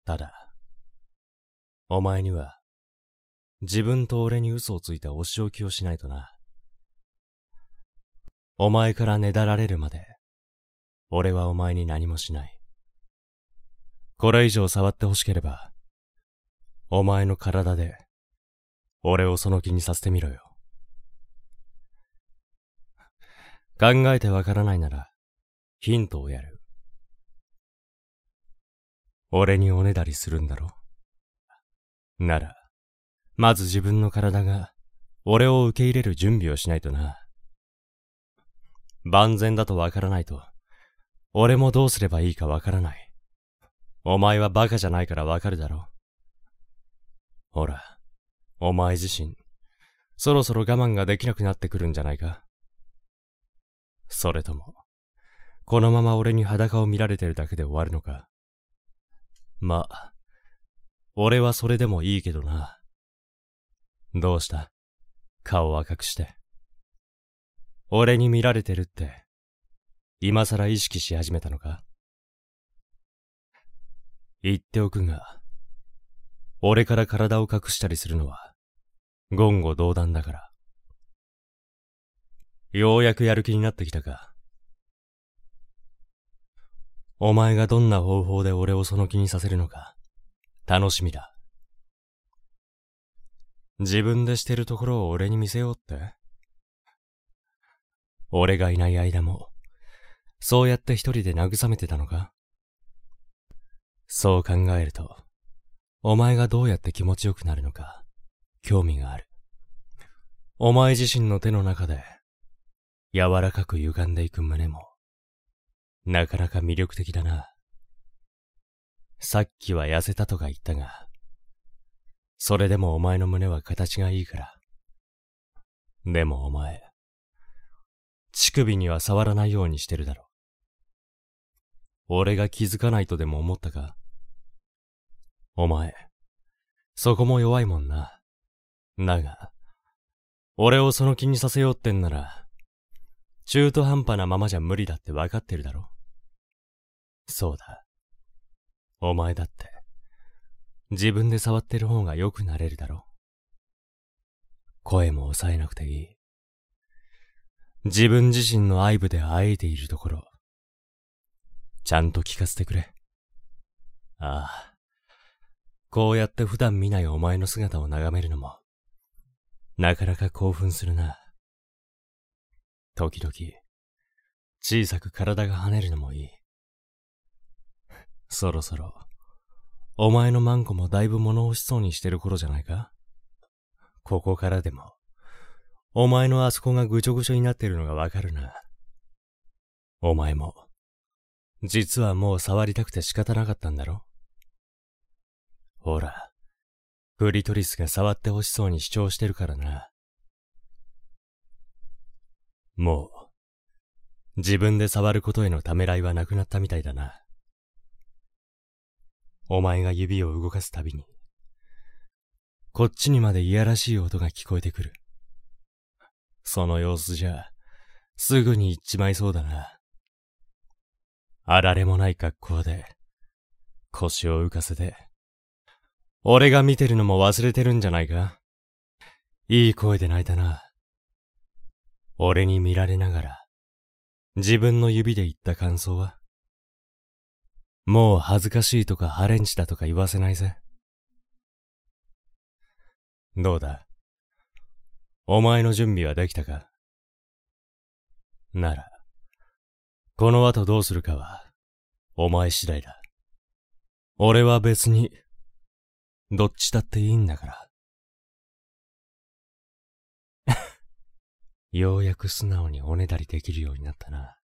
ただ、お前には、自分と俺に嘘をついたお仕置きをしないとな。お前からねだられるまで、俺はお前に何もしない。これ以上触ってほしければ、お前の体で、俺をその気にさせてみろよ。考えてわからないなら、ヒントをやる。俺におねだりするんだろ？なら、まず自分の体が、俺を受け入れる準備をしないとな。万全だとわからないと、俺もどうすればいいかわからない。お前はバカじゃないからわかるだろ。ほら、お前自身、そろそろ我慢ができなくなってくるんじゃないか。それとも、このまま俺に裸を見られてるだけで終わるのか。まあ、俺はそれでもいいけどな。どうした？顔を赤くして。俺に見られてるって、今さら意識し始めたのか？言っておくが、俺から体を隠したりするのは、言語道断だから。ようやくやる気になってきたか。お前がどんな方法で俺をその気にさせるのか、楽しみだ。自分でしてるところを俺に見せようって？俺がいない間も、そうやって一人で慰めてたのか？そう考えると、お前がどうやって気持ちよくなるのか、興味がある。お前自身の手の中で、柔らかく歪んでいく胸も、なかなか魅力的だな。さっきは痩せたとか言ったが、それでもお前の胸は形がいいから。でもお前、乳首には触らないようにしてるだろ。俺が気づかないとでも思ったか？お前、そこも弱いもんな。だが、俺をその気にさせようってんなら、中途半端なままじゃ無理だってわかってるだろ。そうだ。お前だって、自分で触ってる方が良くなれるだろ。声も抑えなくていい。自分自身の愛撫であえいでいるところ、ちゃんと聞かせてくれ。ああ、こうやって普段見ないお前の姿を眺めるのも、なかなか興奮するな。時々、小さく体が跳ねるのもいい。そろそろ、お前のマンコもだいぶ物欲しそうにしてる頃じゃないか？ここからでも、お前のあそこがぐちょぐちょになってるのがわかるな。お前も、実はもう触りたくて仕方なかったんだろ？ほら、クリトリスが触って欲しそうに主張してるからな。もう、自分で触ることへのためらいはなくなったみたいだな。お前が指を動かすたびに、こっちにまでいやらしい音が聞こえてくる。その様子じゃ、すぐに行っちまいそうだな。あられもない格好で、腰を浮かせて、俺が見てるのも忘れてるんじゃないか？いい声で泣いたな。俺に見られながら、自分の指で言った感想は？もう恥ずかしいとかハレンチだとか言わせないぜ。どうだ？お前の準備はできたか？なら、この後どうするかは、お前次第だ。俺は別に、どっちだっていいんだから。ようやく素直におねだりできるようになったな。